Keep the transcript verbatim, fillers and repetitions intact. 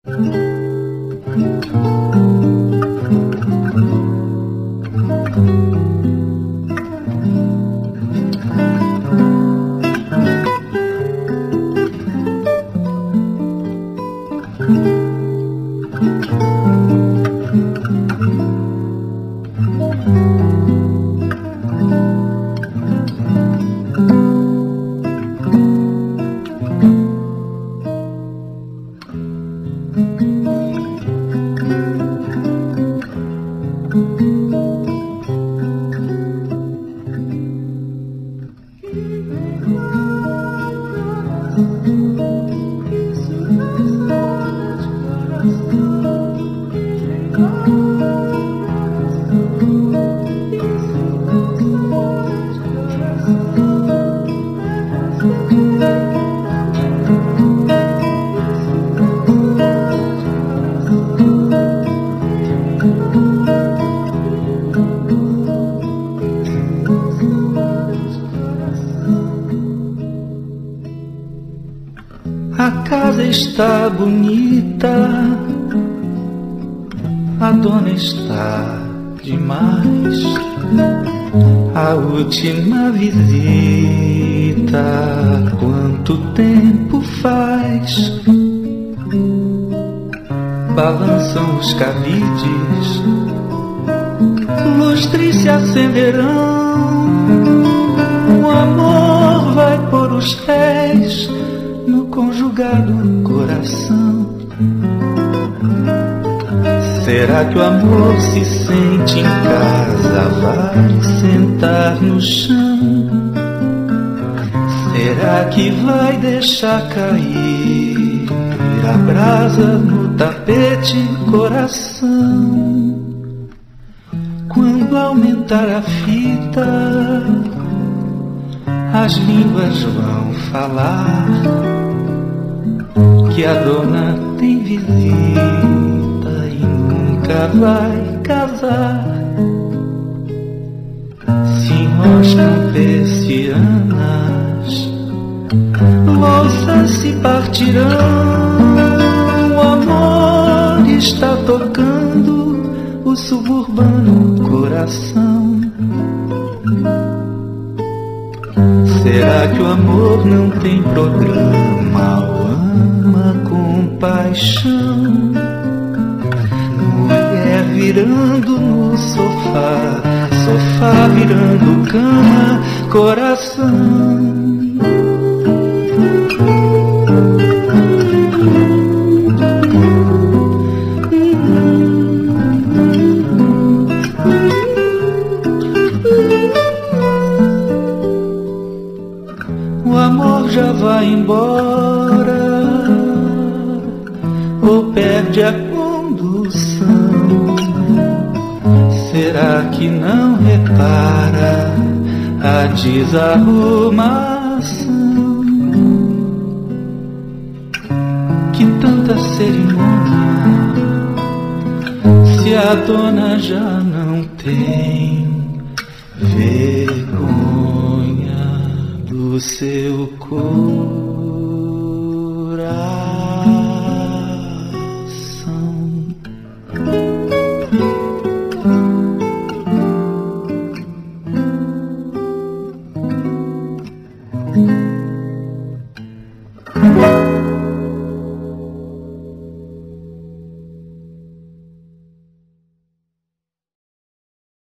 A casa está bonita, a dona está demais. A última visita, quanto tempo faz? Balançam os cabides, lustres se acenderão. O amor vai pôr os pés no conjugado coração. Será que o amor se sente em casa? Vai sentar no chão? Será que vai deixar cair a brasa no tapete, coração? Quando aumentar a fita, as línguas vão falar que a dona tem visita e nunca vai casar. Senhoras persianas, louças se partirão. O amor está tocando o suburbano coração. Será que o amor não tem programa? O ama com paixão. Mulher virando no sofá, sofá virando cama, coração. O amor já vai embora ou perde a condução? Será que não repara a desarrumação? Que tanta cerimônia, se a dona já não tem vergonha do seu corpo?